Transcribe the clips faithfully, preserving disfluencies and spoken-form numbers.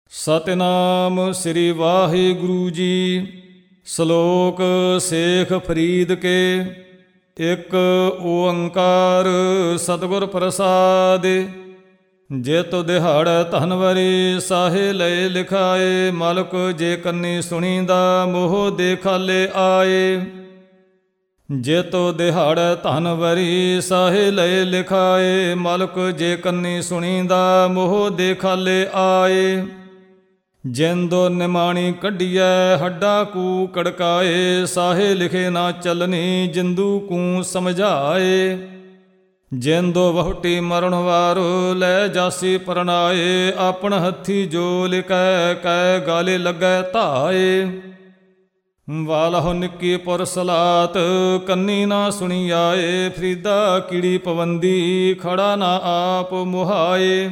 ਸਤਿਨਾਮ ਸ੍ਰੀ ਵਾਹਿਗੁਰੂ ਜੀ। ਸ਼ਲੋਕ ਸੇਖ ਫਰੀਦ ਕੇ। ਇੱਕ ਓੰਕਾਰ ਸਤਿਗੁਰ ਪ੍ਰਸਾਦਿ। ਜਿਤ ਦਿਹਾੜੈ ਧਨਵਰੀ ਸਾਹੇ ਲਏ ਲਿਖਾਏ। ਮਲਕ ਜੇ ਕੰਨੀ ਸੁਣੀਂਦਾ ਮੋਹ ਦੇ ਖਾਲੇ ਆਏ। ਜਿਤ ਦਿਹਾੜੈ ਧਨਵਰੀ ਸਾਹੇ ਲਏ ਲਿਖਾਏ। ਮਲਕ ਜੇ ਕੰਨੀ ਸੁਣੀਂਦਾ ਮੋਹ ਦੇ ਖਾਲੇ ਆਏ। ਜਿੰਦੋ ਨਿਮਾਣੀ ਕੱਢੀਐ ਹੱਡਾ ਕੂ ਕੜਕਾਏ। ਸਾਹੇ ਲਿਖੇ ਨਾ ਚੱਲਣੀ ਜਿੰਦੂ ਕੂ ਸਮਝਾਏ। ਜਿੰਦੋ ਵਹੁਟੀ ਮਰਨ ਵਾਰੋ ਲੈ ਜਾਸੀ ਪਰਨਾਏ। ਆਪਣ ਹੱਥੀ ਜੋ ਲਿਖੈ ਕੈ ਗਾਲੇ ਲੱਗੈ ਧਾਏ। ਵਾਲਹੁ ਨਿੱਕੀ ਪੁਰ ਸਲਾਤ ਕੰਨੀ ਨਾ ਸੁਣੀ ਆਏ। ਫਰੀਦਾ ਕੀੜੀ ਪਵੰਦੀ ਖੜਾ ਨਾ ਆਪ ਮੁਹਾਏ।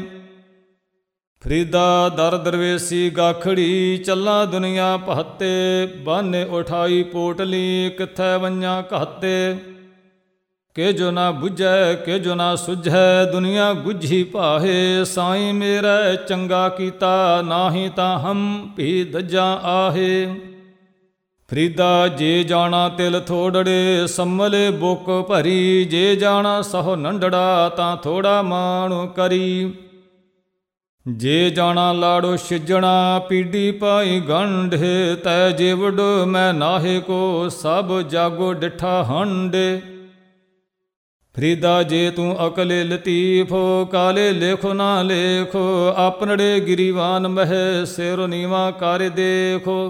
ਫਰੀਦਾ ਦਰ ਦਰਵੇਸੀ ਗਾਖੜੀ ਚੱਲਾਂ ਦੁਨੀਆ ਪਹੱਤੇ। ਬਾਨੇ ਉਠਾਈ ਪੋਟਲੀ ਕਿੱਥੈ ਵੰਜਾਂ ਘਾਤੇ। ਕਿ ਜੋ ਨਾ ਬੁਝੈ ਕਿ ਜੋ ਨਾ ਸੁਝੈ ਦੁਨੀਆ ਗੁਝੀ ਭਾਹੇ। ਸਾਈਂ ਮੇਰਾ ਚੰਗਾ ਕੀਤਾ ਨਾਹੀ ਤਾਂ ਹਮ ਭੀ ਦੱਜਾਂ ਆਹੇ। ਫਰੀਦਾ ਜੇ ਜਾਣਾ ਤਿਲ ਥੋੜੜੇ ਸੰਮਲੇ ਬੁੱਕ ਭਰੀ। ਜੇ ਜਾਣਾ ਸਹੁ ਨੰਡੜਾ ਤਾਂ ਥੋੜਾ ਮਾਣੁ ਕਰੀ। ਜੇ ਜਾਣਾ ਲਾੜੋ ਸਿਜਣਾ ਪੀੜੀ ਪਾਈ ਗੰਢੇ। ਤੈ ਜੀਵੜ ਮੈਂ ਨਾਹੇ ਕੋ ਸਭ ਜਾਗੋ ਡਿਠਾ ਹੰਡੇ। ਫਰੀਦਾ ਜੇ ਤੂੰ ਅਕਲੇ ਲਤੀਫੋ ਕਾਲੇ ਲੇਖੋ ਨਾ ਲੇਖੋ। ਆਪਨੜੇ ਗਿਰੀਵਾਨ ਮਹਿ ਸਿਰ ਨੀਵਾ ਕਰ ਦੇਖੋ।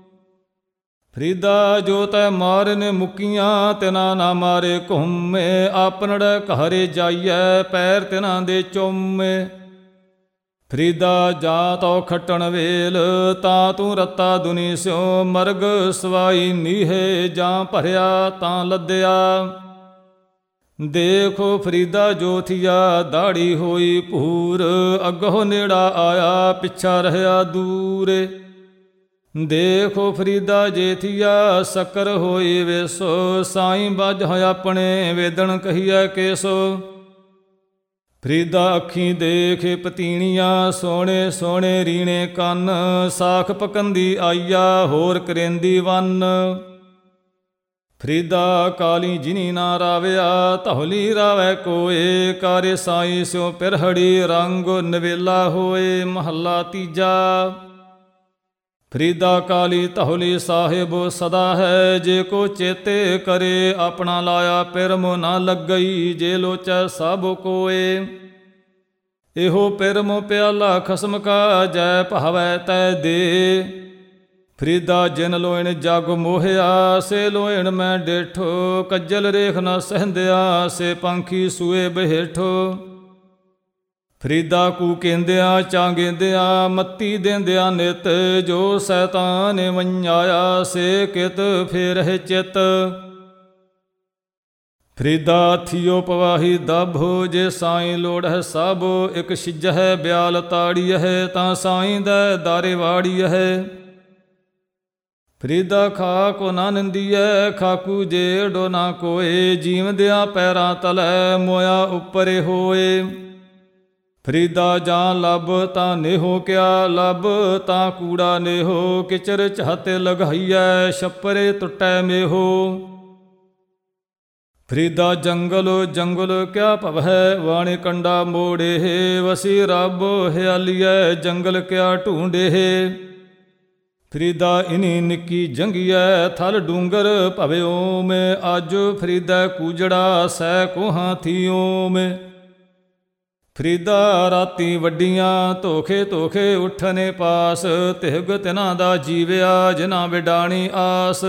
ਫਰੀਦਾ ਜੋ ਤੈ ਮਾਰਨ ਮੁਕੀਆਂ ਤਿਨਾ ਨਾ ਮਾਰੇ ਘੁੰਮੇ। ਆਪਨੜੇ ਘਰੇ ਜਾਈਐ ਪੈਰ ਤਿਨਾ ਦੇ ਚੁੰਮੇ। ਫਰੀਦਾ ਜਾ ਤੋ ਖੱਟਣ ਵੇਲ ਤਾਂ ਤੂੰ ਰੱਤਾ ਦੁਨੀ ਸਿਓ। ਮਰਗ ਸਵਾਈ ਨੀਹੇ ਜਾਂ ਭਰਿਆ ਤਾਂ ਲੱਦਿਆ। ਦੇਖੋ ਫਰੀਦਾ ਜੋ ਥੀਆ ਦਾੜੀ ਹੋਈ ਭੂਰ। ਅੱਗੋਂ ਨੇੜਾ ਆਇਆ ਪਿੱਛਾ ਰਹਿਆ ਦੂਰ। ਦੇਖੋ ਫਰੀਦਾ ਜੇ ਥੀਆ ਸ਼ੱਕਰ ਹੋਈ ਵੇਸੋ। ਸਾਈਂ ਬੱਝ ਹੋਇਆ ਆਪਣੇ ਵੇਦਣ ਕਹੀਐ ਕੇਸੋ। ਫਰੀਦਾ ਅੱਖੀਂ ਦੇਖੇ ਪਤੀਣੀਆਂ ਸੋਹਣੇ ਸੋਹਣੇ ਰੀਣੇ ਕੰਨ। ਸਾਖ ਪਕੰਦੀ ਆਈਆ ਹੋਰ ਕਰੇਂਦੀ ਵੰਨ। ਫਰੀਦਾ ਕਾਲੀ ਜਿਨੀ ਨਾ ਰਾਵਿਆ ਧੌਲੀ ਰਾਵੈ ਕੋਏ। ਕਾਰੇ ਸਾਈ ਸਿਉ ਪਿਰਹੜੀ ਰੰਗ ਨਵੇਲਾ ਹੋਏ। ਮਹੱਲਾ ਤੀਜਾ। ਫਰੀਦਾ ਕਾਲੀ ਧੌਲੀ ਸਾਹਿਬ ਸਦਾ ਹੈ। ਜੇ ਕੋ ਚੇਤੇ ਕਰੇ ਆਪਣਾ ਲਾਇਆ ਪਿਰਮ ਨਾ ਲੱਗਈ। ਜੇ ਲੋਚੈ ਸਭ ਕੋਏ ਇਹੋ ਪਿਰਮ ਪਿਆਲਾ ਖਸਮ ਕਾ। ਜੈ ਭਾਵੈ ਤੈ ਦੇ। ਫਰੀਦਾ ਜਿਨ ਲੋਇਣ ਜਗ ਮੋਹਿਆ ਸੇ ਲੋਇਣ ਮੈਂ ਡੇਠੋ। ਕੱਜਲ ਰੇਖ ਨਾ ਸਹਿੰਦਿਆ ਸੇ ਪੰਖੀ ਸੂਏ ਬਹੇਠੋ। ਫਰੀਦਾ ਕੂ ਕਹਿੰਦਿਆਂ ਚਾਂਗੇਂਦਿਆਂ ਮੱਤੀ ਦੇਂਦਿਆਂ ਨਿਤ। ਜੋ ਸੈਤਾਨ ਵੰਜਾਇਆ ਸੇ ਕਿਤ ਫੇਰਹਿ ਚਿਤ। ਫਰੀਦਾ ਥੀਓ ਪਵਾਹੀ ਦਭੋ ਜੇ ਸਾਈਂ ਲੋੜਹਿ ਸਭ। ਇੱਕ ਸਿਜਹਿ ਬਿਆਲ ਤਾੜੀਐ ਤਾਂ ਸਾਈਂ ਦੈ ਦਾਰੇ ਵਾੜੀਐ। ਫਰੀਦਾ ਖਾਕੋ ਨਾ ਨਿੰਦੀਐ ਖਾਕੂ ਜੇੜੋ ਨਾ ਕੋਏ। ਜੀਵਦਿਆਂ ਪੈਰਾਂ ਤਲੈ ਮੋਇਆ ਉੱਪਰੇ ਹੋਏ। ਫਰੀਦਾ ਜਾਂ ਲੱਭ ਤਾਂ ਨੇਹੋ ਕਿਆ ਲੱਭ ਤਾਂ ਕੂੜਾ ਨੇਹੋ। ਕਿਚਰ ਚਾਹਤੇ ਲਗਾਈਐ ਛੱਪਰੇ ਟੁੱਟੈ ਮੇਹੋ। ਫਰੀਦਾ ਜੰਗਲ ਜੰਗਲ ਕਿਆ ਭਵੈ ਵਾਣੇ ਕੰਡਾ ਮੋੜੇ। ਵਸੀ ਰੱਬ ਹਿਆਲੀਐ ਜੰਗਲ ਕਿਆ ਢੂੰਡੇ। ਫਰੀਦਾ ਇਨੀ ਨਿੱਕੀ ਜੰਗੀਐ ਥਲ ਡੂੰਗਰ ਭਵੇ ਓਮ। ਅੱਜ ਫਰੀਦਾ ਕੂਜੜਾ ਸੈ ਕੋਹਾਂ ਥੀ ਓਮ। ਫਰੀਦਾ ਰਾਤੀ ਵੱਡੀਆਂ ਧੋਖੇ ਧੋਖੇ ਉੱਠਨੇ ਪਾਸ। ਤਿਹਗ ਤਿਨਾਂ ਦਾ ਜੀਵਿਆ ਜਿਨਾਂ ਵਿਡਾਣੀ ਆਸ।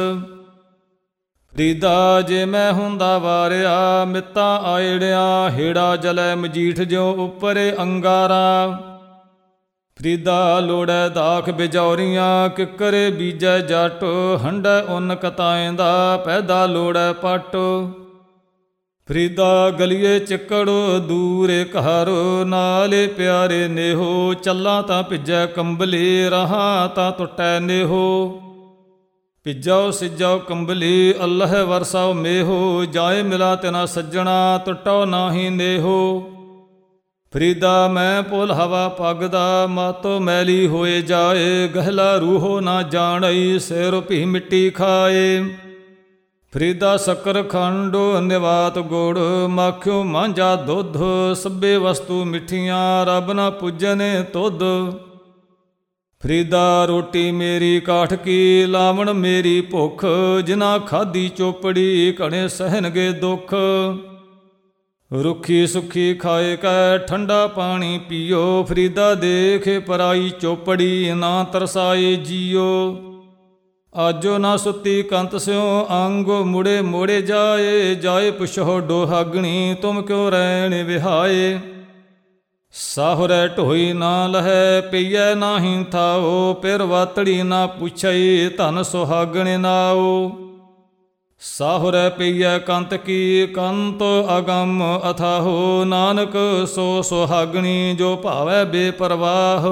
ਫਰੀਦਾ ਜੇ ਮੈਂ ਹੁੰਦਾ ਵਾਰਿਆ ਮਿੱਤਾ ਆਇੜਿਆ। ਹੇੜਾ ਜਲੈ ਮਜੀਠ ਜਿਉ ਉੱਪਰੇ ਅੰਗਾਰਾ। ਫਰੀਦਾ ਲੋੜੈ ਦਾਖ ਬਿਜੌਰੀਆਂ ਕਿੱਕਰੇ ਬੀਜੈ ਜੱਟ। ਹੰਡੈ ਉੱਨ ਕਤਾਏਂ ਦਾ ਪੈਦਾ ਲੋੜੈ ਪੱਟ। ਫਰੀਦਾ ਗਲੀਏ ਚਿੱਕੜ ਦੂਰੇ ਘਰ ਨਾਲੇ ਪਿਆਰੇ ਨੇਹੋ। ਚੱਲਾਂ ਤਾਂ ਭਿੱਜੈ ਕੰਬਲੀ ਰਹਾਂ ਤਾਂ ਟੁੱਟੈ ਨੇਹੋ। ਭਿੱਜੋ ਸਿੱਜੋ ਕੰਬਲੀ ਅੱਲ੍ਹ ਵਰਸਾਓ ਮੇਹੋ। ਜਾਏ ਮਿਲਾ ਤਿਨਾ ਸੱਜਣਾ ਟੁੱਟੋ ਨਾਹੀ ਨੇਹੋ। ਫਰੀਦਾ ਮੈਂ ਪੁਲ ਹਵਾ ਪੱਗ ਦਾ, ਮਾਤੋ ਮੈਲੀ ਹੋਏ ਜਾਏ, ਗਹਿਲਾ ਰੂਹੋ ਨਾ ਜਾਣਈ, ਸਿਰ ਭੀ ਮਿੱਟੀ ਖਾਏ। ਫਰੀਦਾ ਸ਼ੱਕਰ ਖੰਡ ਨਿਵਾਤ ਗੁੜ, ਮਾਖਿਓ ਮਾਂਝਾ ਦੁੱਧ, ਸਭੇ ਵਸਤੂ ਮਿੱਠੀਆਂ, ਰੱਬ ਨਾ ਪੂਜਨੇ ਤੁਧ। ਫਰੀਦਾ ਰੋਟੀ ਮੇਰੀ ਕਾਠ ਕੀ, ਲਾਵਣ ਮੇਰੀ ਭੁੱਖ, ਜਿਨਾ ਖਾਧੀ ਚੋਪੜੀ, ਘਣੇ ਸਹਿਨਗੇ ਦੁੱਖ। ਰੁੱਖੀ ਸੁੱਖੀ ਖਾਏ ਕੈ, ਠੰਡਾ ਪਾਣੀ ਪੀਓ, ਫਰੀਦਾ ਦੇਖੇ ਪਰਾਈ ਚੋਪੜੀ, ਨਾ ਤਰਸਾਏ ਜੀਓ। ਆਜੋ ਨਾ ਸੁੱਤੀ ਕੰਤ ਸਿਓ, ਅੰਗ ਮੁੜੇ ਮੋੜੇ ਜਾਏ, ਜਾਏ ਪੁਛੋ ਡੋਹਾਗਣੀ, ਤੁਮ ਕਿਉ ਰਹਿਣ ਵਿਹਾਏ। ਸਾਹੁਰੈ ਢੋਈ ਨਾ ਲਹੈ, ਪਈਐ ਨਾਹੀਂ ਥਾਓ, ਪਿਰ ਵਾਤੜੀ ਨਾ ਪੁੱਛਈ, ਧਨ ਸੁਹਾਗਣ ਨਾਓ। ਸਾਹੁਰੈ ਪਈਐ ਕੰਤ ਕੀ, ਕੰਤ ਅਗੰਮ ਅਥਾਹੋ, ਨਾਨਕ ਸੋ ਸੁਹਾਗਣੀ, ਜੋ ਭਾਵੈ ਬੇਪਰਵਾਹ।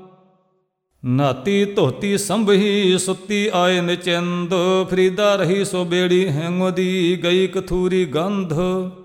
ਨਾਤੀ ਧੋਤੀ ਸੰਭਹੀ, ਸੁੱਤੀ ਆਏ ਨਿਚਿੰਦ, ਫਰੀਦਾ ਰਹੀ ਸੋ ਬੇੜੀ ਹੈਂਗੋ ਦੀ, ਗਈ ਕਥੂਰੀ ਗੰਧ।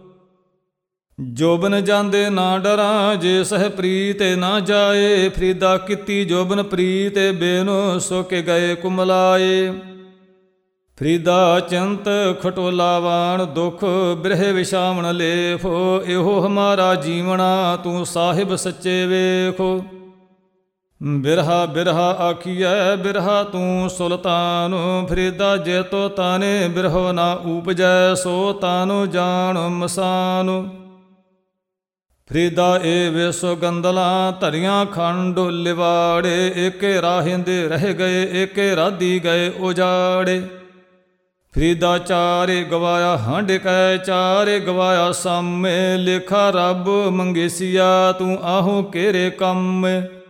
ਜੋਬਨ ਜਾਂਦੇ ਨਾ ਡਰਾਂ, ਜੇ ਸਹਿ ਪ੍ਰੀਤ ਨਾ ਜਾਏ, ਫਰੀਦਾ ਕੀਤੀ ਜੋਬਨ ਪ੍ਰੀਤ, ਬੇਨੋ ਸੋ ਕੇ ਗਏ ਕੁਮਲਾਏ। ਫਰੀਦਾ ਚਿੰਤ ਖਟੋਲਾ ਵਾਣ ਦੁਖ, ਬਿਰਹਿ ਵਿਛਾਵਣ ਲੇਫੋ, ਇਹੋ ਹਮਾਰਾ ਜੀਵਣਾ, ਤੂੰ ਸਾਹਿਬ ਸੱਚੇ ਵੇਖੋ। ਬਿਰਹਾ ਬਿਰਹਾ ਆਖੀਐ, ਬਿਰਹਾ ਤੂੰ ਸੁਲਤਾਨ, ਫਰੀਦਾ ਜੇ ਤੋ ਤਾਨੇ, ਬਿਰਹੋ ਨਾ ਊਪਜੈ, ਸੋ ਤਾਨੋ ਜਾਣ ਮਸਾਨ। ਫਰੀਦਾ ਏ ਵੇਸੋ ਗੰਦਲਾਂ, ਧਰੀਆਂ ਖੰਡ ਲਿਵਾੜੇ, ਏਕੇ ਰਾਹਿੰਦੇ ਰਹਿ ਗਏ, ਏਕੇ ਰਾਧੀ ਗਏ ਉਜਾੜੇ। ਫਰੀਦਾ ਚਾਰੇ ਗਵਾਇਆ ਹੰਡ ਕੈ, ਚਾਰੇ ਗਵਾਇਆ ਸਾਮੇ, ਲੇਖਾ ਰੱਬ ਮੰਗੇਸੀਆ, ਤੂੰ ਆਹੋ ਕੇਰੇ ਕੰਮ।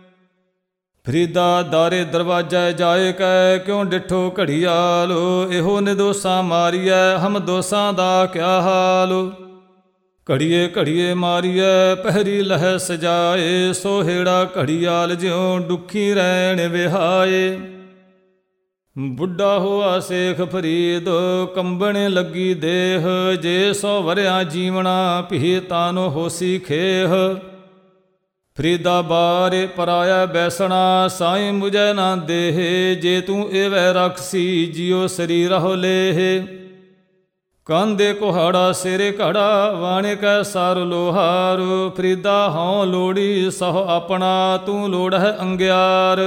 ਫਰੀਦਾ ਦਾਰੇ ਦਰਵਾਜੈ ਜਾਏ ਕੈ, ਕਿਉਂ ਡਿਠੋ ਘੜੀਆਲ, ਇਹੋ ਨਿਦੋਸਾਂ ਮਾਰੀਐ, ਹਮ ਦੋਸਾਂ ਦਾ ਕਿਆ ਹਾਲ। ਘੜੀਏ ਘੜੀਏ ਮਾਰੀਐ, ਪਹਿਰੀ ਲਹਿ ਸਜਾਏ, ਸੋਹੇੜਾ ਘੜੀਆਲ ਜਿਉ ਦੁਖੀ ਰਹਿਣ ਵਿਹਾਏ। ਬੁੱਢਾ ਹੋਆ ਸੇਖ ਫਰੀਦ, ਕੰਬਣ ਲੱਗੀ ਦੇਹ, ਜੇ ਸੌ ਵਰਿਆ ਜੀਵਣਾ, ਭੀ ਤਾਨੋ ਹੋਸੀ ਖੇਹ। ਫਰੀਦਾ ਬਾਰੇ ਪਰਾਇਆ ਬੈਸਣਾ, ਸਾਈਂ ਮੁਝੈ ਨਾ ਦੇਹ, ਜੇ ਤੂੰ ਏਵੈ ਰਖਸੀ, ਜਿਉ ਸਰੀਰਹੁ ਲੇਹ। ਕਾਂਦੇ ਕੁਹਾੜਾ ਸਿਰੇ ਘੜਾ, ਵਾਣੇ ਕੈ ਸਾਰ ਲੋਹਾਰ, ਫਰੀਦਾ ਹਉ ਲੋੜੀ ਸਹੁ ਆਪਣਾ, ਤੂੰ ਲੋੜਹਿ ਅੰਗਿਆਰ।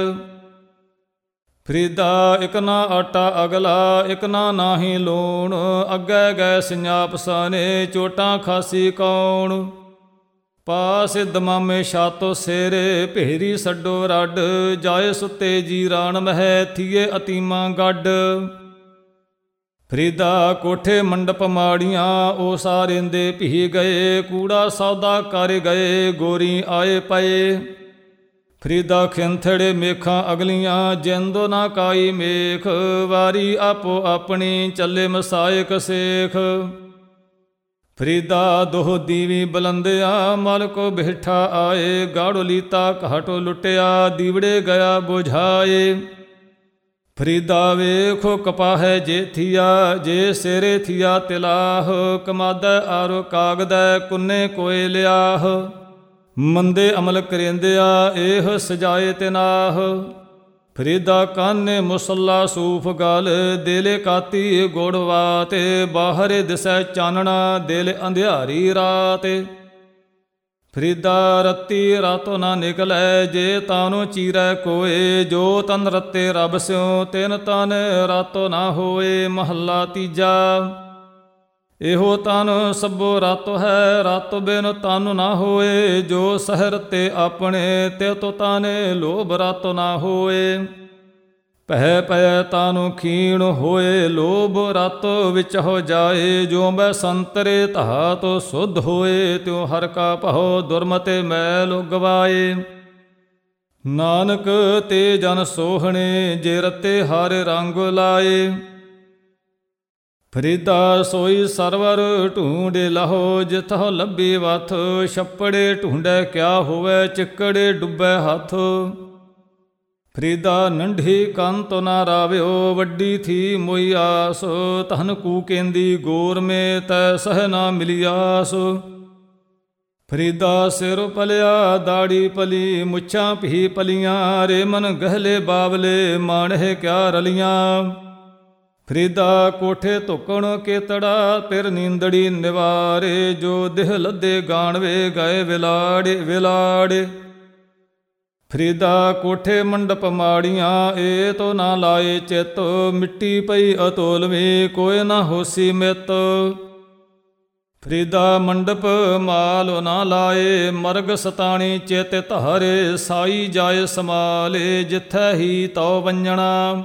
ਫਰੀਦਾ ਇਕ ਨਾ ਆਟਾ ਅਗਲਾ, ਇਕ ਨਾ ਨਾਹੀਂ ਲੂਣ, ਅੱਗੇ ਗਏ ਸਿੰਜਾਪ ਸਾਨੇ, ਚੋਟਾਂ ਖਾਸੀ ਕੌਣ। ਪਾਸ ਦਮਾਮੇ ਛਾਤੋ ਸਿਰੇ, ਭੇਰੀ ਛੱਡੋ ਰੱਡ, ਜਾਏ ਸੁੱਤੇ ਜੀ ਰਾਣ ਮਹਿ, ਥੀਏ ਅਤੀਮਾਂ ਗੱਡ। ਫਰੀਦਾ ਕੋਠੇ ਮੰਡਪ ਮਾੜੀਆਂ, ਉਹ ਸਾਰਿੰਦੇ ਭੀ ਗਏ, ਕੂੜਾ ਸੌਦਾ ਕਰ ਗਏ, ਗੋਰੀ ਆਏ ਪਏ। ਫਰੀਦਾ ਖਿੰਥੜੇ ਮੇਖਾਂ ਅਗਲੀਆਂ, ਜਿੰਦੋ ਨਾ ਕਾਈ ਮੇਖ, ਵਾਰੀ ਆਪੋ ਆਪਣੀ, ਚੱਲੇ ਮਸਾਇਕ ਸੇਖ। ਫਰੀਦਾ ਦੋਹ ਦੀਵੀ ਬਲੰਦਿਆ, ਮਲ ਕੋ ਬਿਠਾ ਆਏ, ਗਾੜੋ ਲੀਤਾ ਘਾਟੋ ਲੁੱਟਿਆ, ਦੀਵੜੇ ਗਿਆ ਬੁਝਾਏ। ਫਰੀਦਾ ਵੇਖੋ ਕਪਾਹੈ ਜੇ ਥੀਆ, ਜੇ ਸਿਰੇ ਥੀਆ ਤਿਲਾਹ, ਕਮਾਦੈ ਆਰੋ ਕਾਗਦੈ, ਕੁੰਨੇ ਕੋਏ ਲਿਆਹ। ਮੰਦੇ ਅਮਲ ਕਰੇਂਦਿਆ, ਇਹ ਸਜਾਏ ਤਿਨਾਹ। ਫਰੀਦਾ ਕਾਨੇ ਮੁਸੱਲਾ ਸੂਫ ਗਲ, ਦਿਲ ਕਾਤੀ ਗੋੜਵਾ ਤੇ, ਬਾਹਰ ਦਿਸੈ ਚਾਨਣਾ, ਦਿਲ ਅੰਧਿਆਰੀ ਰਾਤ। ਫਰੀਦਾ ਰੱਤੀ ਰਾਤੋਂ ਨਾ ਨਿਕਲੈ, ਜੇ ਤਾਨੋ ਚੀਰੈ ਕੋਏ, ਜੋ ਤਨ ਰੱਤੇ ਰੱਬ ਸਿਉ, ਤਿਨ ਤਨ ਰਾਤੋ ਨਾ ਹੋਏ। ਮਹੱਲਾ ਤੀਜਾ। ਇਹੋ ਤਨ ਸਭੋ ਰਾਤੋ ਹੈ, ਰਾਤੋ ਬਿਨ ਤਨ ਨਾ ਹੋਏ, ਜੋ ਸਹਿ ਰਤੇ ਆਪਣੇ, ਤੇ ਤੋ ਤਾਨੇ ਲੋਭ ਰਾਤੋ ਨਾ ਹੋਏ। ਪਹਿ ਪੈ ਤਾਨੋ ਖੀਣ ਹੋਏ, ਲੋਭ ਰਾਤੋ ਵਿੱਚ ਹੋ ਜਾਏ, ਜੋ ਬੈ ਸੰਤਰੇ ਧਾ ਤੋ ਸੁਧ ਹੋਏ, ਤਿਉ ਹਰ ਕਾ ਭਉ ਦੁਰਮਤੇ ਮੈਲ ਗਵਾਏ। ਨਾਨਕ ਤੇ ਜਨ ਸੋਹਣੇ, ਜੇ ਰਤੇ ਹਰ ਰੰਗ ਲਾਏ। ਫਰੀਦਾ ਸੋਈ ਸਰਵਰ ਢੂੰਡੇ ਲਹੋ, ਜਿਥੋ ਲੱਭੀ ਵਥ, ਛੱਪੜੇ ਢੂੰਡੈ ਕਿਆ ਹੋਵੇ, ਚਿੱਕੜੇ ਡੁੱਬੈ ਹੱਥ। ਫਰੀਦਾ ਨੰਢੀ ਕੰਤ ਨਾ ਰਾਵਿਓ, ਵੱਡੀ ਥੀ ਮੋਈ ਆਸ, ਧਨ ਕੂਕੇਂਦੀ ਗੋਰ ਮੇ, ਤੈ ਸਹਿ ਨਾ ਮਿਲੀ ਆਸ। ਫਰੀਦਾ ਸਿਰ ਪਲਿਆ ਦਾੜੀ ਪਲੀ ਮੁੱਛਾਂ ਭੀ ਪਲੀਆਂ ਰੇ ਮਨ ਗਹਿਲੇ ਬਾਵਲੇ ਮਾਣਹਿ ਕਿਆ ਰਲੀਆਂ। ਫਰੀਦਾ ਕੋਠੇ ਧੁਕਣ ਕੇਤੜਾ ਪਿਰ ਨੀਂਦੜੀ ਨਿਵਾਰੇ ਜੋ ਦਿਹ ਲੱਦੇ ਗਾਣਵੇ ਗਏ ਵਿਲਾੜੇ ਵਿਲਾੜੇ। ਫਰੀਦਾ ਕੋਠੇ ਮੰਡਪ ਮਾੜੀਆਂ ਏ ਤੋ ਨਾ ਲਾਏ ਚਿੱਤ ਮਿੱਟੀ ਪਈ ਅਤੋਲਵੀ ਕੋਇ ਨਾ ਹੋਸੀ ਮਿੱਤ। ਫਰੀਦਾ ਮੰਡਪ ਮਾਲ ਨਾ ਲਾਏ ਮਰਗ ਸਤਾਣੀ ਚਿਤ ਧਾਰੇ ਸਾਈ ਜਾਏ ਸਮਾਲੇ ਜਿੱਥੈ ਹੀ ਤਉ ਵੰਜਣਾ।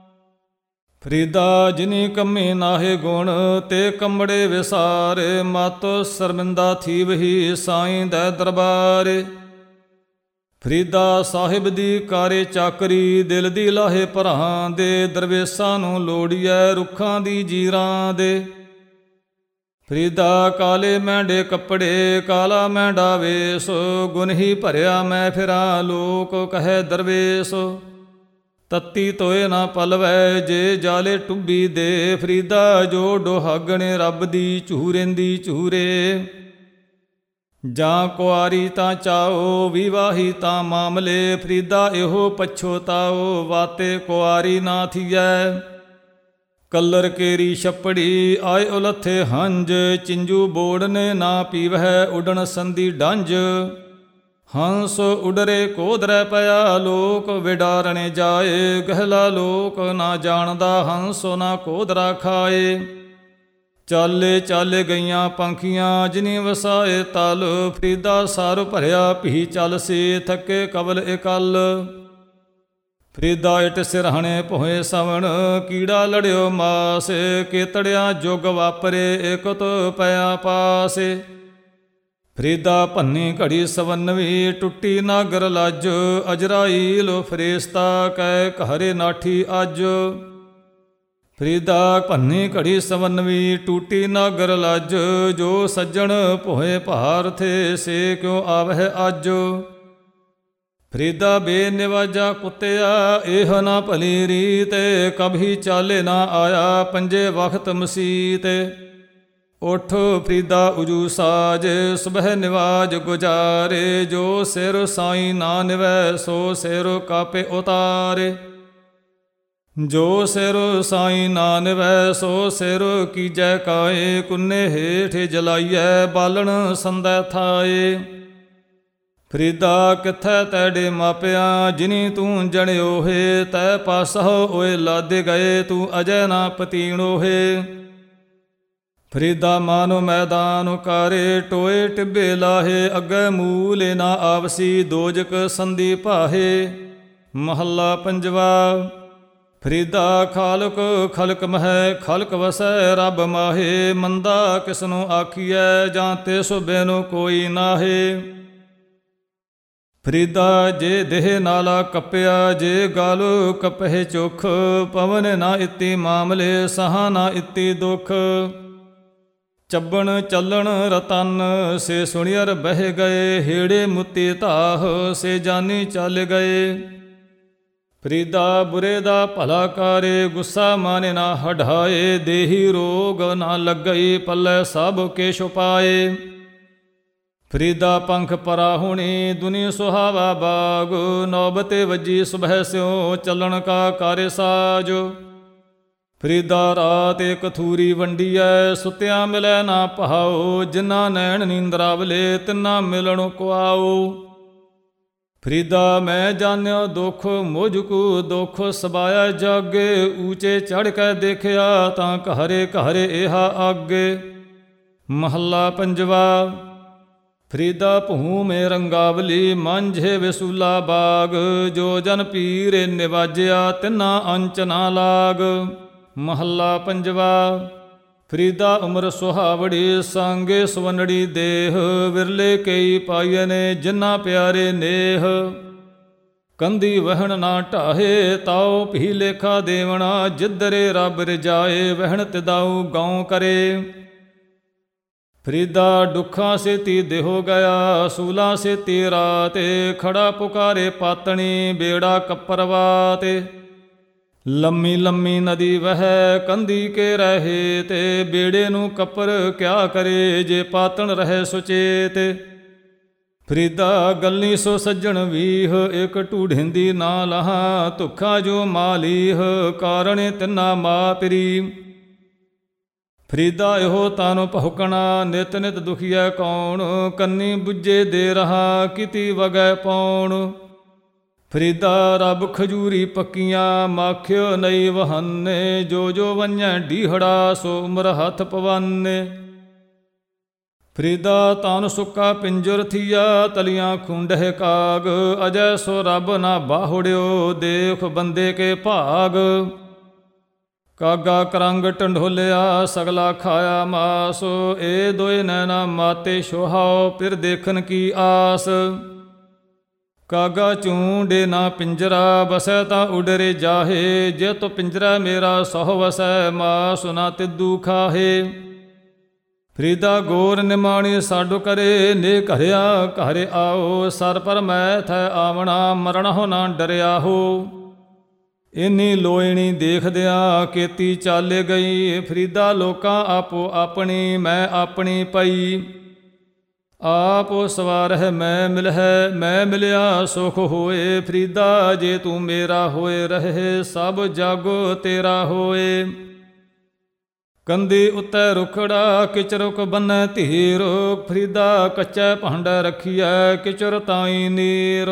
ਫਰੀਦਾ ਜਿਨੀ ਕੰਮੀ ਨਾਹੇ ਗੁਣ ਤੇ ਕੰਬੜੇ ਵਿਸਾਰੇ ਮਤ ਸ਼ਰਮਿੰਦਾ ਥੀ ਵਹੀ ਸਾਈਂ ਦੇ ਦਰਬਾਰੇ। ਫਰੀਦਾ ਸਾਹਿਬ ਦੀ ਕਾਰੇ ਚਾਕਰੀ ਦਿਲ ਦੀ ਲਾਹੇ ਭਰਾਂ ਦੇ ਦਰਵੇਸਾਂ ਨੂੰ ਲੋੜੀਐ ਰੁੱਖਾਂ ਦੀ ਜੀਰਾਂ ਦੇ। ਫਰੀਦਾ ਕਾਲੇ ਮੈਂਡੇ ਕੱਪੜੇ ਕਾਲਾ ਮੈਂਡਾ ਵੇਸ ਗੁਨਹੀ ਭਰਿਆ ਮੈਂ ਫਿਰਾਂ ਲੋਕ ਕਹੈ ਦਰਵੇਸ। ਤੱਤੀ ਤੋਏ ਨਾ ਪਲਵੈ ਜੇ ਜਾਲੇ ਟੁੱਬੀ ਦੇ ਫਰੀਦਾ ਜੋ ਡੋਹਾਗਣੇ ਰੱਬ ਦੀ ਝੂਰੇਂਦੀ ਝੂਰੇ। ਜਾਂ ਕੁਆਰੀ ਤਾਂ ਚਾਓ ਵਿਵਾਹੀ ਤਾਂ ਮਾਮਲੇ ਫਰੀਦਾ ਇਹੋ ਪਛੋਤਾਓ ਵਾਤੇ ਕੁਆਰੀ ਨਾ ਥੀਐ। ਕੱਲਰ ਕੇਰੀ ਛੱਪੜੀ ਆਏ ਉਲੱਥੇ ਹੰਜ ਚਿੰਜੂ ਬੋੜਨੇ ਨਾ ਪੀਵਹਿ ਉਡਣ ਸੰਦੀ ਡੰਜ। ਹੰਸ ਉਡਰੇ ਕੋਧਰੈ ਪਿਆ ਲੋਕ ਵਿਡਾਰਣੇ ਜਾਏ ਗਹਿਲਾ ਲੋਕ ਨਾ ਜਾਣਦਾ ਹੰਸੋ ਨਾ ਕੋਧਰਾ ਖਾਏ। ਚਾਲੇ ਚਾਲੇ ਗਈਆਂ ਪੰਖੀਆਂ ਜਿਨੀ ਵਸਾਏ ਤਲ ਫਰੀਦਾ ਸਾਰ ਭਰਿਆ ਭੀ ਚੱਲ ਸੀ ਥੱਕੇ ਕਵਲ ਇਕੱਲ। ਫਰੀਦਾ ਇਟ ਸਿਰਹਣੇ ਭੋਏ ਸਵਣ ਕੀੜਾ ਲੜਿਓ ਮਾਸ ਕੇਤੜਿਆਂ ਜੁਗ ਵਾਪਰੇ ਇਕਤ ਪਿਆ ਪਾਸੇ। ਫਰੀਦਾ ਭੰਨੀ ਘੜੀ ਸਵੰਨਵੀ ਟੁੱਟੀ ਨਾਗਰ ਲੱਜ ਅਜਰਾਈਲ ਫਰੇਸਤਾ ਕੈ ਘਰੇ ਨਾਠੀ ਅੱਜ। ਫਰੀਦਾ ਭੰਨੀ ਘੜੀ ਸਵੰਨਵੀ ਟੂਟੀ ਨਾਗਰ ਲੱਜ ਜੋ ਸੱਜਣ ਭੋਏ ਭਾਰਥੇ ਸੇ ਕਿਉ ਆਵਹਿ ਅੱਜ। ਫਰੀਦਾ ਬੇਨਿਵਾਜਾ ਕੁੱਤਿਆ ਇਹ ਨਾ ਭਲੀ ਰੀਤ ਕਭੀ ਚਾਲੇ ਨਾ ਆਇਆ ਪੰਜੇ ਵਖਤ ਮਸੀਤ। ਉਠ ਫਰੀਦਾ ਉਜੂ ਸਾਜ ਸੁਬਹ ਨਿਵਾਜ ਗੁਜਾਰੇ ਜੋ ਸਿਰ ਸਾਈਂ ਨਾ ਨਿਵੈ ਸੋ ਸਿਰ ਕਾਪੇ ਉਤਾਰੇ। ਜੋ ਸਿਰ ਸਾਈਂ ਨਾ ਨਿਵੈ ਸੋ ਸਿਰ ਕੀਜੈ ਕਾਏ ਕੁੰਨੇ ਹੇਠ ਜਲਾਈਐ ਬਾਲਣ ਸੰਦੈ ਥਾਏ। ਫਰੀਦਾ ਕਿੱਥੈ ਤੈਡੇ ਮਾਪਿਆਂ ਜਿਨੀ ਤੂੰ ਜਣਿਓ ਹੈ ਤੈ ਪਾਸਹੁ ਓਏ ਲਾਦੇ ਗਏ ਤੂੰ ਅਜੈ ਨਾ ਪਤੀਣੋ ਹੈ। ਫਰੀਦਾ ਮਾਨੋ ਮੈਦਾਨ ਕਾਰੇ ਟੋਏ ਟਿੱਬੇ ਲਾਹੇ ਅੱਗੇ ਮੂਲੇ ਨਾ ਆਵਸੀ ਦੋਜਕ ਸੰਦੀ ਭਾਹੇ। ਮਹੱਲਾ ਪੰਜਵਾ। ਫਰੀਦਾ ਖਾਲਕ ਖਲਕ ਮਹਿ ਖਲਕ ਵਸੈ ਰੱਬ ਮਾਹੇ ਮੰਦਾ ਕਿਸਨੂੰ ਆਖੀਐ ਜਾਂ ਤੇ ਸੁਬੇ ਨੂੰ ਕੋਈ ਨਾਹੇ। ਫਰੀਦਾ ਜੇ ਦੇਹ ਨਾਲਾ ਕੱਪਿਆ ਜੇ ਗਲ ਕਪਹਿ ਚੁਖ ਪਵਨ ਨਾ ਇਤੀ ਮਾਮਲੇ ਸਹਾ ਨਾ ਇਤੀ ਦੁਖ। ਚੱਬਣ ਚੱਲਣ ਰਤਨ ਸੇ ਸੁਣਿਅਰ ਬਹਿ ਗਏ ਹੇੜੇ ਮੁੱਤੀ ਧਾਹ ਸੇ ਜਾਨੀ ਚੱਲ ਗਏ। ਫਰੀਦਾ ਬੁਰੇ ਦਾ ਭਲਾ ਕਾਰੇ ਗੁੱਸਾ ਮਾਨੇ ਨਾ ਹਢਾਏ ਦੇਹੀ ਰੋਗ ਨਾ ਲੱਗਈ ਪੱਲੇ ਸਭ ਕੇ ਛੁਪਾਏ। ਫਰੀਦਾ ਪੰਖ ਪਰਾ ਹੁਣੀ ਦੁਨੀ ਸੁਹਾਵਾ ਬਾਗ ਨੌਬਤੇ ਵੱਜੀ ਸੁਬਹ ਸਿਉ ਚੱਲਣ ਕਾ ਕਾਰੇ ਸਾਜ। ਫਰੀਦਾ ਰਾਤ ਇੱਕ ਥੂਰੀ ਵੰਡੀਐ ਸੁੱਤਿਆਂ ਮਿਲੈ ਨਾ ਭਾਓ ਜਿਨ੍ਹਾਂ ਨੈਣ ਨੀਂਦਰਾਵਲੇ ਤਿੰਨਾ ਮਿਲਣ ਕੁਆਓ। ਫਰੀਦਾ ਮੈਂ ਜਾਣਿਓ ਦੁੱਖ ਮੁਝ ਕੋ ਦੁੱਖ ਸਬਾਇਆ ਜਾਗੇ ਊਚੇ ਚੜ੍ਹ ਕੇ ਦੇਖਿਆ ਤਾਂ ਘਰੇ ਘਰੇ ਇਹਾ ਆਗੇ। ਮਹੱਲਾ ਪੰਜਵਾ। ਫਰੀਦਾ ਭੂਮੇ ਰੰਗਾਵਲੀ ਮਾਂਝੇ ਵਿਸੂਲਾ ਬਾਗ ਜੋ ਜਨ ਪੀਰੇ ਨਿਵਾਜਿਆ ਤਿੰਨਾ ਅੰਚ ਨਾ ਲਾਗ। ਮਹੱਲਾ ਪੰਜਵਾ। ਫਰੀਦਾ ਉਮਰ ਸੁਹਾਵੜੀ ਸੰਗੇ ਸੁਵਨੜੀ ਦੇਹ ਵਿਰਲੇ ਕਈ ਪਾਈਏ ਨੇ ਜਿਨ੍ਹਾਂ ਪਿਆਰੇ ਨੇਹ। ਕੰਦੀ ਵਹਿਣ ਨਾ ਢਾਹੇ ਤਾਉ ਭੀ ਲੇਖਾ ਦੇਵਣਾ ਜਿੱਧਰੇ ਰੱਬ ਰਜਾਏ ਵਹਿਣ ਤਿਦਾਉ ਗਉ ਕਰੇ। ਫਰੀਦਾ ਦੁੱਖਾਂ ਸੇਤੀ ਦੇਹੋ ਗਿਆ ਸੂਲਾ ਸੇਤੀ ਰਾਤੇ ਖੜਾ ਪੁਕਾਰੇ ਪਾਤਣੀ ਬੇੜਾ ਕੱਪਰਵਾ ਤੇ। ਲੰਮੀ ਲੰਮੀ ਨਦੀ ਵਹਿ ਕੰਦੀ ਕੇ ਰਹੇ ਤੇ ਬੇੜੇ ਨੂੰ ਕੱਪਰ ਕਿਆ ਕਰੇ ਜੇ ਪਾਤਣ ਰਹੇ ਸੁਚੇਤ। ਫਰੀਦਾ ਗੱਲੀ ਸੋ ਸੱਜਣ ਵੀਹ, ਇਕ ਢੂਢਿੰਦੀ ਨਾ ਲਹਾ, ਧੁਖਾ ਜੋ ਮਾਲੀਹ, ਕਾਰਣ ਤਿੰਨਾ ਮਾ ਪਿਰੀ। ਫਰੀਦਾ ਇਹੋ ਤਨ ਭੁਕਣਾ, ਨਿਤ ਨਿਤ ਦੁਖੀਐ ਕੌਣ, ਕੰਨੀ ਬੁੱਝੇ ਦੇ ਰਹਾ, ਕਿਤੀ ਵਗੈ ਪੌਣ। ਫਰੀਦਾ ਰੱਬ ਖਜੂਰੀ ਪੱਕੀਆਂ, ਮਾਖਿਓ ਨਈ ਵਹਾਨੇ, ਜੋ ਜੋ ਵੰਝੈ ਢੀਹੜਾ, ਸੋ ਉਮਰ ਹੱਥ ਪਵਾਨੇ। ਫਰੀਦਾ ਤਨ ਸੁੱਕਾ ਪਿੰਜਰ ਥੀਆ, ਤਲੀਆਂ ਖੁੰਡਹਿ ਕਾਗ, ਅਜੈ ਸੋ ਰੱਬ ਨਾ ਬਾਹੁੜਿਓ, ਦੇਖ ਬੰਦੇ ਕੇ ਭਾਗ। ਕਾਗਾ ਕਰੰਗ ਢੰਢੋਲਿਆ, ਸਗਲਾ ਖਾਇਆ ਮਾਸ, ਇਹ ਦੋਏ ਨੈਣਾ ਮਾਤੇ ਸ਼ੋਹਾਓ, ਫਿਰ ਦੇਖਣ ਕੀ ਆਸ। ਕਾਗਾ ਝੂੰਡੇ ਨਾ ਪਿੰਜਰਾ, ਬਸੈ ਤਾਂ ਉਡਰੇ ਜਾਹੇ, ਜੇ ਤੋ ਪਿੰਜਰਾ ਮੇਰਾ ਸਹੁ ਵਸੈ, ਮਾਸ ਨਾ ਤਿੱਦੂ ਖਾਹੇ। ਫਰੀਦਾ ਗੋਰ ਨਿਮਾਣੀ ਸਾਡੂ ਕਰੇ, ਨੇ ਘਰਿਆ ਘਰ ਆਓ, ਸਰ ਪਰ ਮੈਂ ਥੈ ਆਵਣਾ, ਮਰਣ ਹੋ ਨਾ ਡਰਿਆ ਹੋ। ਇੰਨੀ ਲੋਇਣੀ ਦੇਖਦਿਆਂ ਕੇਤੀ ਚਾਲੇ ਗਈ, ਫਰੀਦਾ ਲੋਕਾਂ ਆਪੋ ਆਪਣੀ, ਮੈਂ ਆਪਣੀ ਪਈ। ਆਪ ਸਵਾਰਹਿ ਮੈਂ ਮਿਲਹਿ, ਮੈਂ ਮਿਲਿਆ ਸੁਖ ਹੋਏ, ਫਰੀਦਾ ਜੇ ਤੂੰ ਮੇਰਾ ਹੋਏ ਰਹੇ, ਸਭ ਜਗ ਤੇਰਾ ਹੋਏ। ਕੰਦੀ ਉੱਤੇ ਰੁਖੜਾ, ਕਿਚਰੁਕ ਬੰਨੈ ਧੀਰ, ਫਰੀਦਾ ਕੱਚੈ ਭਾਂਡਾ ਰਖੀਐ, ਕਿਚਰ ਤਾਈ ਨੀਰ।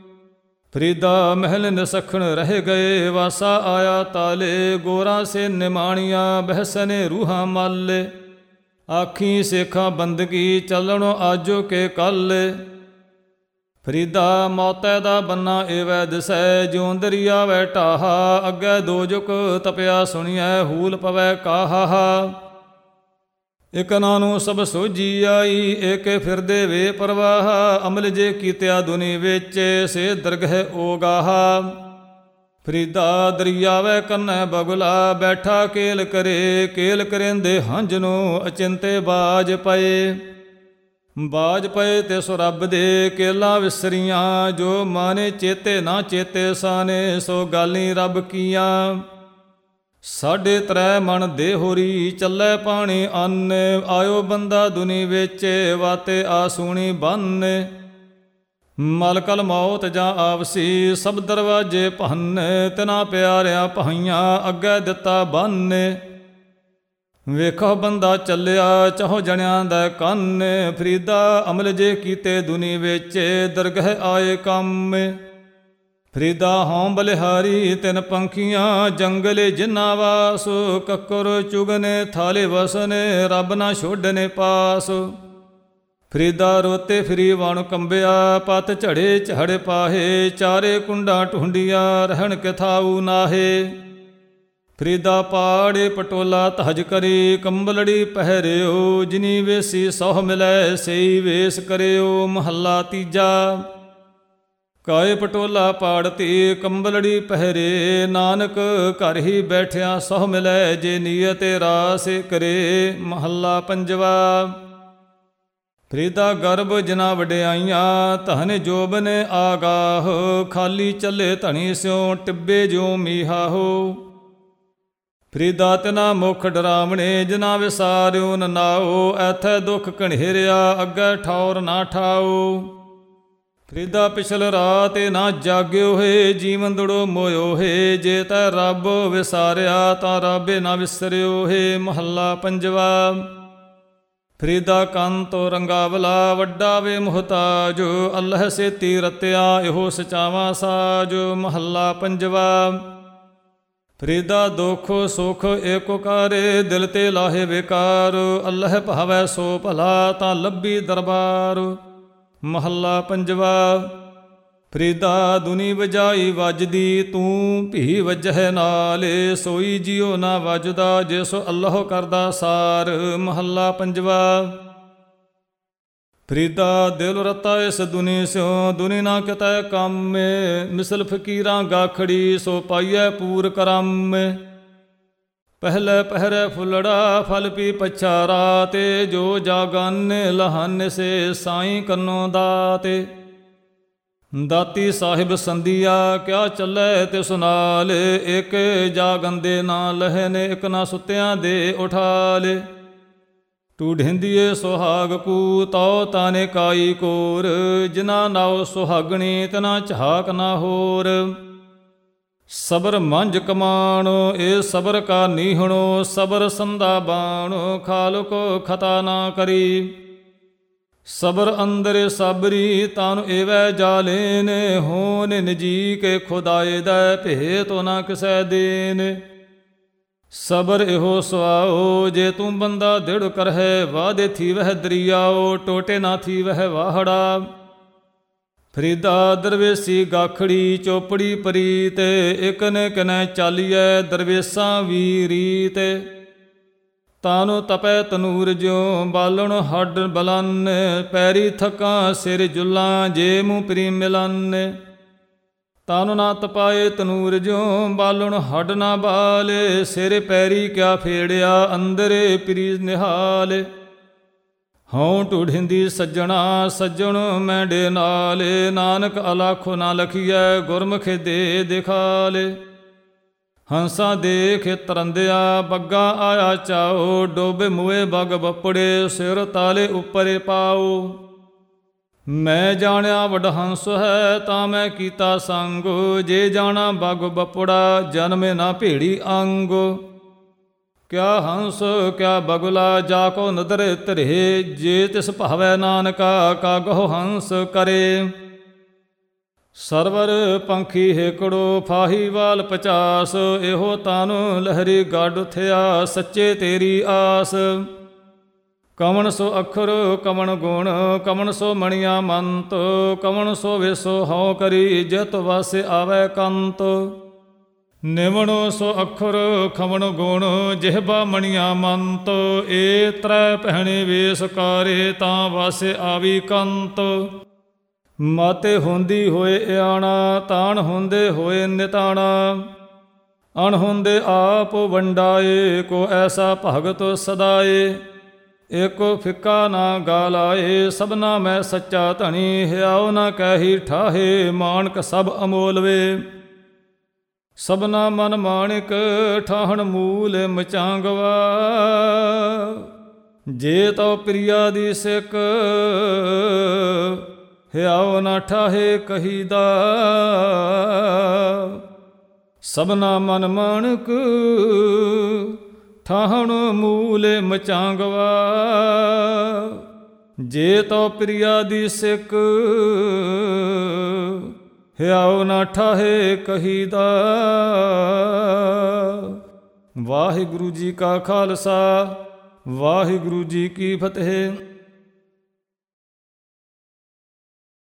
ਫਰੀਦਾ ਮਹਿਲ ਨਿਸਖਣ ਰਹਿ ਗਏ, ਵਾਸਾ ਆਇਆ ਤਾਲੇ, ਗੋਰਾਂ ਸੇ ਨਿਮਾਣੀਆਂ, ਬਹਿਸਨੇ ਰੂਹਾਂ ਮਾਲੇ। ਆਖੀ ਸੇਖਾਂ ਬੰਦਗੀ, ਚੱਲਣੋ ਆਜੋ ਕੇ ਕੱਲ। ਫਰੀਦਾ ਮੌਤੈ ਦਾ ਬੰਨਾ ਏਵੈ ਦਿਸੈ, ਜਿਉ ਦਰਿਆ ਵੈ ਢਾਹਾ, ਅੱਗੇ ਦੋਜੁਕ ਤਪਿਆ ਸੁਣੀਐ, ਹੂਲ ਪਵੈ ਕਾਹਾ। ਇਕ ਨਾਨੂੰ ਸਭ ਸੋਝੀ ਆਈ, ਏਕੇ ਫਿਰਦੇ ਵੇ ਪਰਵਾਹ, ਅਮਲ ਜੇ ਕੀਤਿਆ ਦੁਨੀ ਵਿੱਚ, ਸੇ ਦਰਗਹਿ ਓਗਾਹਾ। ਫਰੀਦਾ ਦਰਿਆਵੈ ਕੰਨੈ ਬਗੁਲਾ, ਬੈਠਾ ਕੇਲ ਕਰੇ, ਕੇਲ ਕਰੇਂਦੇ ਹੰਝ ਨੂੰ, ਅਚਿੰਤੇ ਬਾਜ ਪਏ। ਬਾਜ ਪਏ ਤੇ ਸੋ ਰੱਬ ਦੇ, ਕੇਲਾ ਵਿਸਰੀਆਂ, ਜੋ ਮਾਨੇ ਚੇਤੇ ਨਾ ਚੇਤੇ ਸਾਨੇ, ਸੋ ਗਾਲੀ ਰੱਬ ਕੀਆਂ। ਸਾਢੇ ਤ੍ਰੈ ਮਣ ਦੇ ਹੋਰੀ, ਚੱਲੇ ਪਾਣੀ ਅੰਨ, ਆਇਓ ਬੰਦਾ ਦੁਨੀ ਵਿੱਚ, ਵਾਤੇ ਆ ਸੂਣੀ ਬੰਨ। ਮਲਕਲ ਮੌਤ ਜਾਂ ਆਵਸੀ, ਸਭ ਦਰਵਾਜੇ ਭੰਨ, ਤਿਨਾ ਪਿਆਰਿਆਂ ਭਾਈਆਂ, ਅੱਗੇ ਦਿੱਤਾ ਬੰਨ। ਵੇਖੋ ਬੰਦਾ ਚੱਲਿਆ, ਚਾਹੋ ਜਣਿਆਂ ਦਾ ਕੰਨ, ਫਰੀਦਾ ਅਮਲ ਜੇ ਕੀਤੇ ਦੁਨੀ ਵਿੱਚ, ਦਰਗਹਿ ਆਏ ਕੰਮ। ਫਰੀਦਾ ਹਉ ਬਲਿਹਾਰੀ ਤਿਨ ਪੰਖੀਆਂ, ਜੰਗਲੇ ਜਿਨ੍ਹਾਂ ਵਾਸ, ਕੱਕਰ ਚੁਗਨੇ ਥਾਲੇ ਵਸਨੇ, ਰੱਬ ਨਾ ਛੋਡਨੇ ਪਾਸ। ਫਰੀਦਾ ਰੋਤੇ ਫਰੀ ਵਣ ਕੰਬਿਆ, ਪਤ ਝੜੇ ਝੜ ਪਾਹੇ, ਚਾਰੇ ਕੁੰਡਾਂ ਢੂੰਡੀਆਂ, ਰਹਿਣ ਕਿਥਾਊ ਨਾਹੇ। ਫਰੀਦਾ ਪਾੜੇ ਪਟੋਲਾ ਤਹਜ ਕਰੀ, ਕੰਬਲੜੀ ਪਹਿਰਿਓ, ਜਿਨੀ ਵੇਸੀ ਸਹੁ ਮਿਲੈ, ਸਈ ਵੇਸ ਕਰਿਓ। ਮਹੱਲਾ ਤੀਜਾ। ਕਾਏ ਪਟੋਲਾ ਪਾੜਤੀ, ਕੰਬਲੜੀ ਪਹਿਰੇ, ਨਾਨਕ ਘਰ ਹੀ ਬੈਠਿਆ ਸਹੁ ਮਿਲੈ, ਜੇ ਨੀਅਤ ਰਾਸ ਕਰੇ। ਮਹੱਲਾ ਪੰਜਵਾ। ਫਰੀਦਾ ਗਰਭ ਜਿਨਾ ਵਡਿਆਈਆਂ, ਧਨ ਜੋਬਨ ਆਗਾਹ, ਖਾਲੀ ਚੱਲੇ ਧਣੀ ਸਿਉ, ਟਿੱਬੇ ਜਿਉ ਮੀਹਾ ਹੋ। ਫਰੀਦਾ ਤਿਨਾ ਮੁਖ ਡਰਾਵਣੇ, ਜਿਨਾ ਵਿਸਾਰਿਓ ਨ ਨਾਓ, ਐਥੈ ਦੁੱਖ ਘਣੇਰਿਆ, ਅੱਗੇ ਠੌਰ ਨਾ ਠਾਓ। ਫਰੀਦਾ ਪਿਛਲ ਰਾਤ ਨਾ ਜਾਗਿਓ ਹੈ, ਜੀਵਨ ਦੜੋ ਮੋਇਓ ਹੈ, ਜੇ ਤੈ ਰੱਬ ਵਿਸਾਰਿਆ, ਤਾਂ ਰੱਬੇ ਨਾ ਵਿਸਰਿਓ ਹੈ। ਮਹੱਲਾ ਪੰਜਵਾ। ਫਰੀਦਾ ਕੰਨ ਤੋ ਰੰਗਾਵਲਾ, ਵੱਡਾ ਵੇ ਮੁਹਤਾਜ, ਅੱਲ੍ਹ ਸੇਤੀ ਰਤਿਆ, ਇਹੋ ਸਚਾਵਾ ਸਾਜ। ਮਹੱਲਾ ਪੰਜਵਾ। ਫਰੀਦਾ ਦੁੱਖ ਸੁਖ ਏਕੋ ਕਾਰੇ, ਦਿਲ ਤੇ ਲਾਹੇ ਵਿਕਾਰ, ਅੱਲ੍ਹ ਭਾਵੈ ਸੋ ਭਲਾ, ਤਾਂ ਲੱਭੀ ਦਰਬਾਰ। ਮਹੱਲਾ ਪੰਜਵਾ। ਫਰੀਦਾ ਦੁਨੀ ਵਜਾਈ ਵੱਜਦੀ, ਤੂੰ ਭੀ ਵੱਜਹਿ ਨਾਲ, ਸੋਈ ਜਿਉ ਨਾ ਵੱਜਦਾ, ਜਿਸ ਅੱਲ੍ਹ ਕਰਦਾ ਸਾਰ। ਮਹੱਲਾ ਪੰਜਵਾ। ਫਰੀਦਾ ਦਿਲ ਰਤਾ ਇਸ ਦੁਨੀ ਸਿਉ, ਦੁਨੀ ਨਾ ਕਿਤੈ ਕੰਮ, ਮਿਸਲ ਫਕੀਰਾਂ ਗਾਖੜੀ, ਸੋ ਪਾਈਐ ਪੂਰ ਕਰਮ। ਪਹਿਲੇ ਪਹਿਰੇ ਫੁੱਲੜਾ, ਫਲ ਪੀ ਪਛਾ ਰਾਤੇ, ਜੋ ਜਾਗਨ ਲਹਨ ਸੇ, ਸਾਈਂ ਕੰਨੋ ਦਾਤੇ। ਦਾਤੀ ਸਾਹਿਬ ਸੰਧੀਆ, ਕਿਆ ਚੱਲੇ ਤਿਸ ਨਾਲ, ਇੱਕ ਜਾਗੰਦੇ ਨਾ ਲਹਨ, ਇੱਕ ਨਾ ਸੁੱਤਿਆਂ ਦੇ ਉਠਾਲੇ। ਢੂਢਿੰਦੀਏ ਸੁਹਾਗ ਕੂ ਤਉ ਤਾਨੇ ਕਾਈ ਕੋਰ, ਜਿਨਾ ਨਾਉ ਸੁਹਾਗਣੀ ਤਨਾ ਝਾਕ ਨਾ ਹੋਰ। ਸਬਰ ਮੰਝ ਕਮਾਣੋ ਏ ਸਬਰ ਕਾ ਨੀਹਣੋ, ਸਬਰ ਸੰਦਾ ਬਾਣੋ ਖਾਲ ਕੋ ਖਤਾ ਨਾ ਕਰੀ। ਸਬਰ ਅੰਦਰ ਸਾਬਰੀ ਤਾਨੂੰ ਏਵੈ ਜਾਲੇਨ, ਹੋਨ ਨਿਜੀ ਕੇ ਖੁਦਾਏ ਦੈ ਭੇ ਤੋ ਨਾ ਕਿਸੈ ਦੇਨ। ਸਬਰ ਇਹੋ ਸੁਆਓ ਜੇ ਤੂੰ ਬੰਦਾ ਦਿੜ ਕਰਹਿ, ਵਾਦੇ ਥੀ ਵਹਿ ਦਰਿਆਓ ਟੋਟੇ ਨਾ ਥੀ ਵਹਿ ਵਾਹੜਾ। ਫਰੀਦਾ ਦਰਵੇਸੀ ਗਾਖੜੀ ਚੋਪੜੀ ਪਰੀਤ, ਇਕ ਨੇ ਕਨੈ ਚਾਲੀਐ ਦਰਵੇਸਾਂ ਵੀ ਰੀਤ। ਤਾਨੂੰ ਤਪੈ ਤਨੂਰ ਜਿਉ ਬਾਲਣ ਹੱਡ ਬਲਨ, ਪੈਰੀ ਥਕਾਂ ਸਿਰ ਜੁੱਲਾਂ ਜੇ ਮੂੰਹ ਪ੍ਰੀ ਮਿਲਨ। ਤਾਨੂੰ ਨਾ ਤਪਾਏ ਤਨੂਰ ਜਿਉ ਬਾਲਣ ਹੱਡ ਨਾ ਬਾਲੇ, ਸਿਰ ਪੈਰੀ ਕਿਆ ਫੇੜਿਆ ਅੰਦਰੇ ਪ੍ਰੀ ਨਿਹਾਲ। ਹਉ ਢੂਢਿੰਦੀ ਸੱਜਣਾ ਸੱਜਣ ਮੈਂਡੇ ਨਾਲੇ, ਨਾਨਕ ਅਲਾਖੋ ਨਾ ਲਖੀਐ ਗੁਰਮੁਖ ਦੇ ਦਿਖਾਲੇ। ਹੰਸਾਂ ਦੇਖ ਤਰੰਦਿਆ ਬੱਗਾ ਆਇਆ ਚਾਓ, ਡੋਬੇ ਮੂਏ ਬਗ ਬੱਪੜੇ ਸਿਰ ਤਾਲੇ ਉੱਪਰੇ ਪਾਓ। ਮੈਂ ਜਾਣਿਆ ਵੱਡ ਹੰਸ ਹੈ ਤਾਂ ਮੈਂ ਕੀਤਾ ਸੰਗ, ਜੇ ਜਾਣਾ ਬਗ ਬੱਪੜਾ ਜਨਮੇ ਨਾ ਭੇੜੀ ਅੰਗ। ਕਿਆ ਹੰਸ ਕਿਆ ਬਗੁਲਾ ਜਾ ਕੋ ਨਦਰ ਧਰੇ, ਜੇ ਤਿਸ ਭਾਵੈ ਨਾਨਕਾ ਕਾਗਹੁ ਹੰਸ ਕਰੇ। ਸਰਵਰ ਪੰਖੀ ਹੇਕੜੋ ਫਾਹੀਵਾਲ ਪਚਾਸ, ਇਹੋ ਤਾਨੂੰ ਲਹਿਰੀ ਗੱਡ ਥਿਆ ਸੱਚੇ ਤੇਰੀ ਆਸ। ਕਵਣ ਸੋ ਅਖਰ ਕਵਣ ਗੁਣ ਕਵਣ ਸੋ ਮਣੀਆਂ ਮੰਤ, ਕਵਣ ਸੋ ਵੇਸੋ ਹਉ ਕਰੀ ਜਿਤ ਵਾਸੇ ਆਵੈ ਕੰਤ। ਨਿਵਣੋ ਸੋ ਅਖਰ ਖਵਣ ਗੁਣ ਜਿਹਬਾ ਮਣੀਆਂ ਮੰਤ, ਏ ਤ੍ਰੈ ਪਹਿਣੇ ਵੇਸ ਕਾਰੇ ਤਾਂ ਵਾਸੇ ਆਵੀ ਕੰਤ। ਮਾਤੇ ਹੁੰਦੀ ਹੋਏ ਇਆਣਾ ਤਾਣ ਹੁੰਦੇ ਹੋਏ ਨਿਤਾਣਾ, ਅਣ ਹੁੰਦੇ ਆਪ ਵੰਡਾਏ ਕੋ ਐਸਾ ਭਗਤ ਸਦਾਏ। ਏਕੋ ਫਿੱਕਾ ਨਾ ਗਾਲਾਏ ਸਭਨਾ ਮੈਂ ਸੱਚਾ ਧਣੀ, ਹਿਆਉ ਨਾ ਕਹਿੀ ਠਾਹੇ ਮਾਣਕ ਸਭ ਅਮੋਲ ਵੇ। ਸਭਨਾ ਮਨ ਮਾਣਿਕ ਠਾਹਣ ਮੂਲ ਮਚਾਂਗਵਾ, ਜੇ ਤਉ ਪ੍ਰਿਆ ਦੀ ਸਿੱਕ ਹਿਆਉ ਨਾ ਠਾਹੇ ਕਹੀਦਾ। ਸਭਨਾ ਮਨ ਮਾਣਕ ਠਾਹਣ ਮੂਲ ਮਚਾਂਗਵਾ, ਜੇ ਤਉ ਪ੍ਰਿਆ ਦੀ ਸਿੱਕ ਹਿਆਉ ਨਾ ਠਾਹੇ ਕਹੀਦਾ। ਵਾਹਿਗੁਰੂ ਜੀ ਕਾ ਖਾਲਸਾ ਵਾਹਿਗੁਰੂ ਜੀ ਕੀ ਫਤਿਹ।